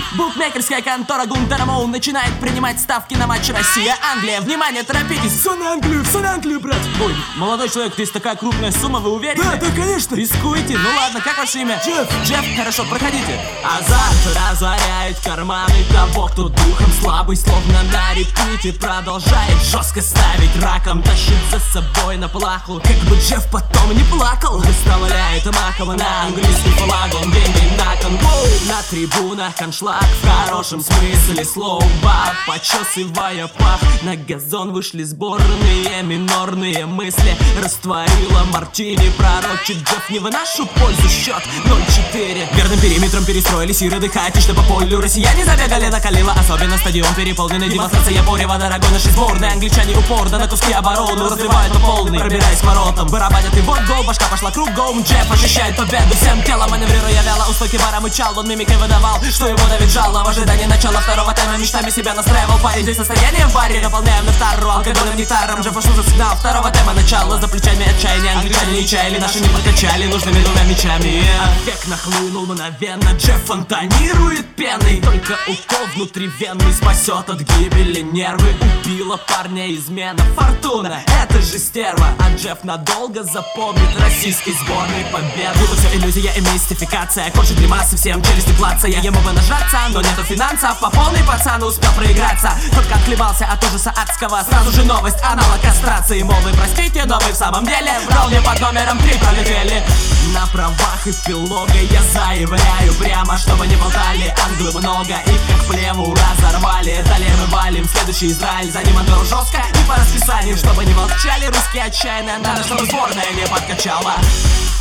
Букмекерская контора Гунтера Моу начинает принимать ставки на матч Россия-Англия. Внимание, торопитесь! Все на Англию, брат. Ой, молодой человек, здесь такая крупная сумма, вы уверены? Да, конечно. Рискуете? Ну ладно, как ваше имя? Джефф. Джефф, хорошо, проходите. Азарт разоряет карманы того, кто духом слабый, словно на репите. Продолжает жестко ставить раком, тащит за собой на плаху. Как бы Джефф потом не плакал. Выставляет Макова на английский флаг, он деньги на кон. На трибунах аншлаг в хорошем смысле слова. Почесывая пах, на газон вышли сборные. Минорные мысли растворила мартини. Пророчит Джефф не в нашу пользу, счет 0-4. Верным периметром перестроились и ряды хаотично по полю. Россияне забегали на Калила, особенно стадион переполненный. Демонстрация порева дорогой нашей сборной. Англичане упорно на куски оборону разрывают на полный, пробираясь к воротам. Барабанят и вот гол, башка пошла кругом. Джефф ощущает победу всем телом, маневрируя вяло. У стойки бара мычал, он мимикой выдавал, что его давит жало. В ожидании начала второго тайма мечтами себя настраивал парень. Здесь состояние в баре, наполняем на вторую алкогольным нектаром. Джефф пошел за сигнал второго тайма начала. За плечами отчаяние, англичане не чаяли, наши не прокачали нужными двумя мячами. Эффект нахлынул мгновенно, Джефф фонтанирует пеной. Только укол внутривенный спасет от гибели нервы. Убила парня измена фортуна, это же стерва. А Джефф надолго запомнит российской сборной победу. Это все иллюзия и мистификация, кожа гримасы, всем челюсти плаца. Я ему бы нажраться, но нету финансов. По полной пацан успел проиграться, только отхлебался от ужаса адского. Сразу же новость, аналог кастрации. Мол, вы простите, но вы в самом деле брал мне под номером 3 пролетели. На правах эпилога я заявляю прямо, чтобы не болтали. Англы много, их как плеву разорвали. Далее мы валим, следующий Израиль. За ним Андору жестко и по расписанию, чтобы не молчали. Русские отчаянно надо, чтобы сборная не подкачала.